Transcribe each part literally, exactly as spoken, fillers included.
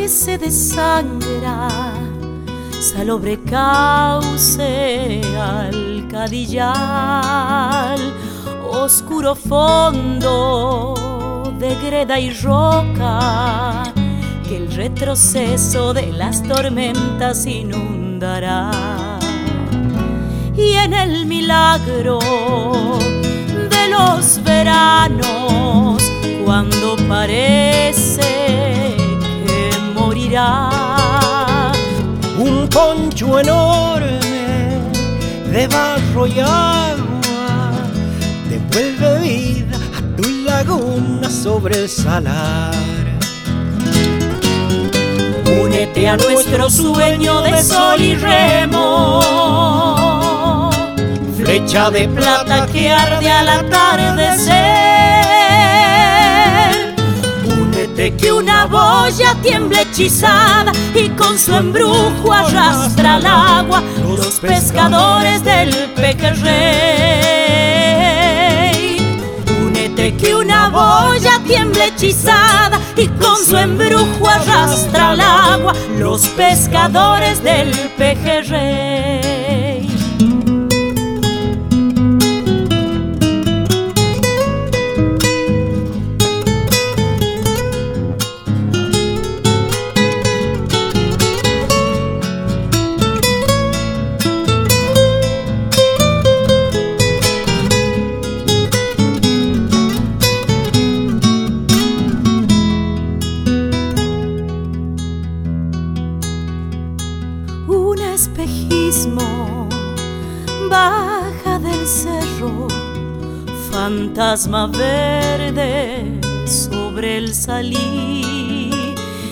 se desangra, salobre cauce al cadillal, oscuro fondo de greda y roca, que el retroceso de las tormentas inundará. Y en el milagro de los veranos, cuando parece que morirá, un poncho enorme de barro y agua devuelve vida a tu laguna sobre el salar. Únete a nuestro sueño de sol y remo, flecha de plata que arde al atardecer. Únete que una boya tiembla hechizada y con su embrujo arrastra al agua los pescadores del pejerrey. Únete que una boya tiembla hechizada y con su embrujo arrastra al agua los pescadores del pejerrey. Un espejismo baja del cerro, fantasma verde sobre el salí,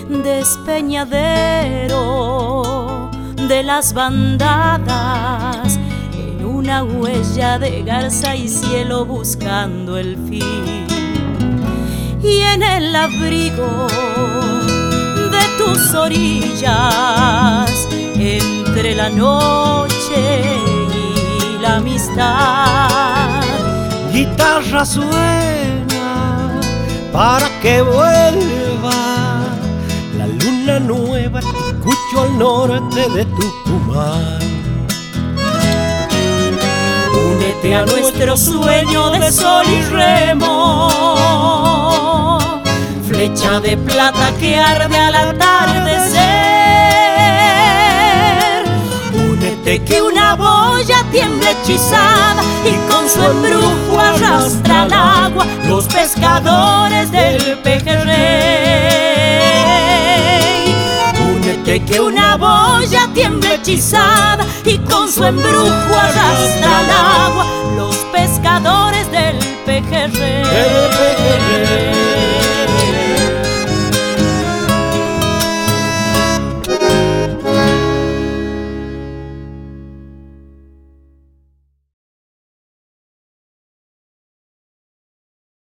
despeñadero de las bandadas, en una huella de garza y cielo buscando el fin. Y en el abrigo de tus orillas, entre la noche y la amistad, guitarra suena para que vuelva la luna nueva, escucho al norte de Tucumán. Únete a nuestro sueño de sol y remo, flecha de plata que arde al atardecer. Únete que una boya tiembla hechizada y con su embrujo arrastra al agua los pescadores del pejerrey. Únete que una boya tiembla hechizada y con su embrujo arrastra al agua los pescadores del pejerrey.